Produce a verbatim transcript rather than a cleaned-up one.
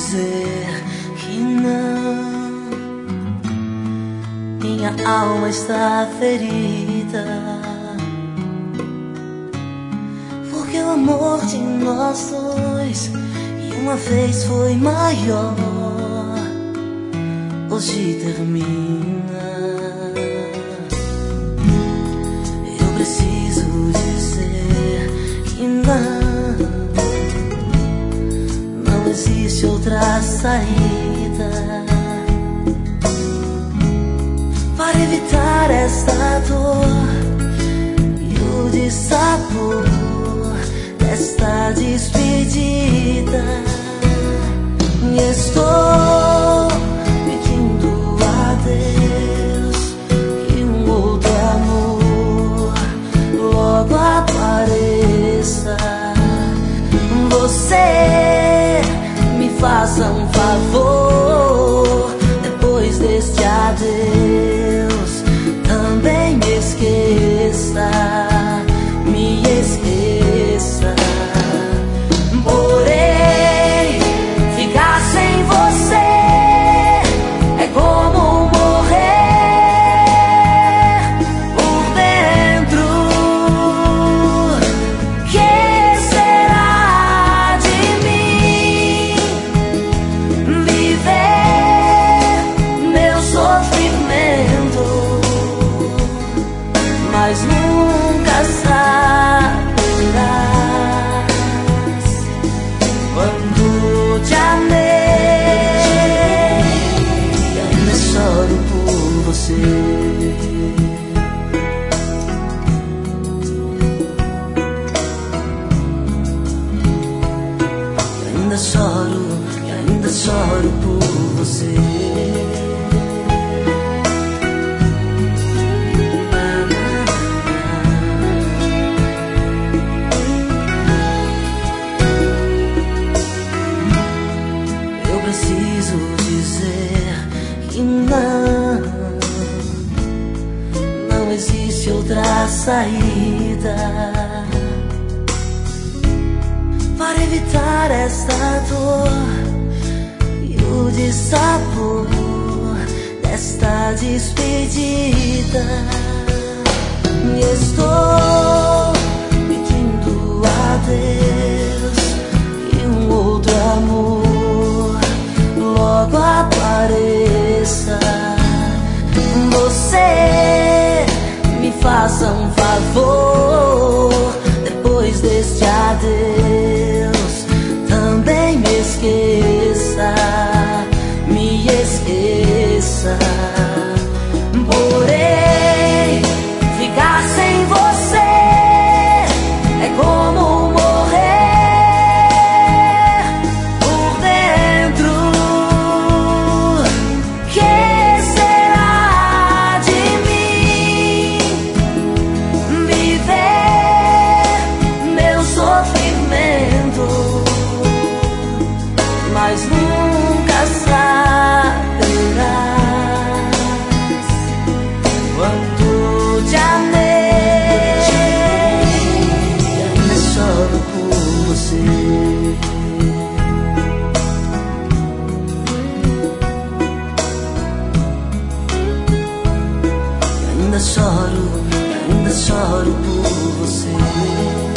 dizer que não. Minha alma está ferida, porque o amor de nós dois e uma vez foi maior, hoje termina. Eu preciso dizer que não, não existe outra saída para evitar esta dor e o dissabor desta despedida. E estou pedindo a Deus que um outro amor logo apareça. Você me faça um favor, depois deste adeus também me esqueça, me esqueça. Porém, ficar sem você é como morrer por dentro. Que será de mim? Viver meu sofrimento, mas nunca saberás quando te amei e ainda choro por você. E ainda choro, e ainda choro por você. Preciso dizer que não, não existe outra saída para evitar esta dor e o dissabor desta despedida. E estou pedindo a Deus que um outro amor logo apareça. Você me faça um favor, depois deste adeus também me esqueça, me esqueça. Porém, ficar sem você é como morrer por dentro. Que será de mim? Viver meu sofrimento, mas nunca saberás quanto te amei e ainda choro por você. Ainda choro, ainda choro por você.